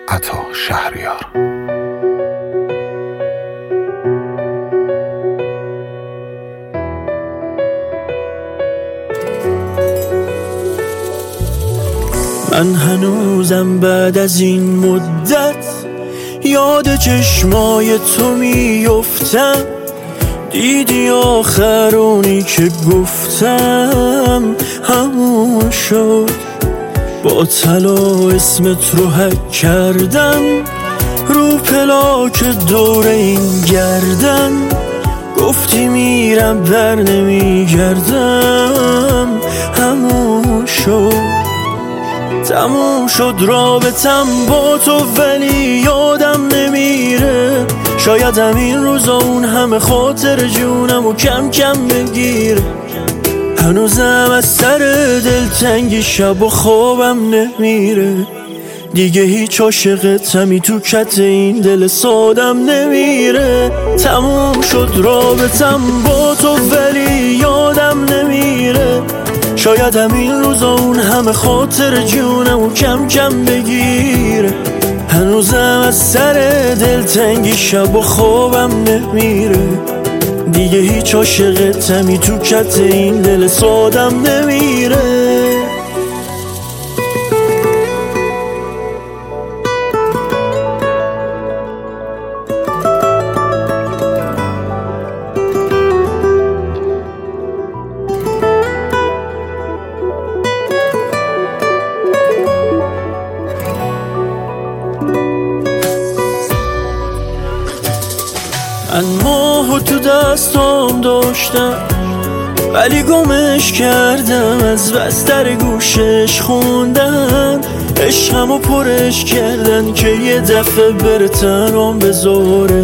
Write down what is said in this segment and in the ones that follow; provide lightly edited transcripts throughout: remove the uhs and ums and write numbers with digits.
عطا شهریار. من هنوزم بعد از این مدت یاد چشمای تو میفتم. دیدی آخرونی که گفتم همون شد. با طلا اسمت رو حک کردم رو پلاک دور این گردن. گفتی میرم بر نمیگردم همون شد. تموم شد رابطم با تو ولی یادم نمیره. شاید همین روزا اون همه خاطر جونمو کم کم بگیره. هنوزم از سر دلتنگی شب و خوابم نمیره. دیگه هیچ عاشقتمی تو کت این دل سادم نمیره. تموم شد رابطم با تو ولی یادم نمیره. شاید همین روزا اون همه خاطر جونمو کم کم بگیره. هنوزم از سر دلتنگی شب و خوابم نمیره. دیگه هیچ عاشقتمی تو کت این دل سادم نمیره. من ماهو تو دستام داشتم ولی گمش کردم. از بستر گوشش خوندن عشقمو پرش کردن که یه دفعه بره تنام بذاره.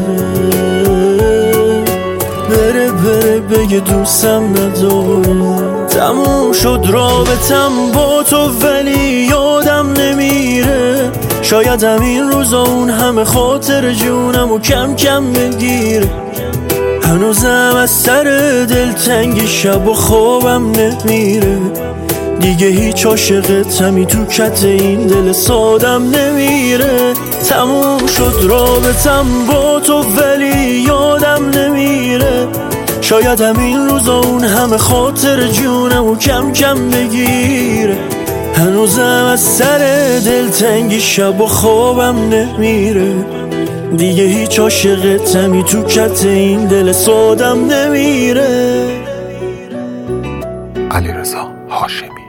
بره بگه دوستم نداره. تموم شد رابطم با تو ولی یادم نمیره. شاید همین روزا اون همه خاطر جونمو کم کم بگیره. هنوزم از سر دلتنگی شب و خوابم نمیره. دیگه هیچ عاشقتمی تو کت این دل سادم نمیره. تموم شد رابطم با تو ولی یادم نمیره. شاید همین روزا اون همه خاطر جونمو کم کم بگیره. هنوزم از سر دلتنگی شب و خوابم نمیره. دیگه هیچ عاشقتمی تو کت این دل سادم نمیره. علیرضا هاشمی.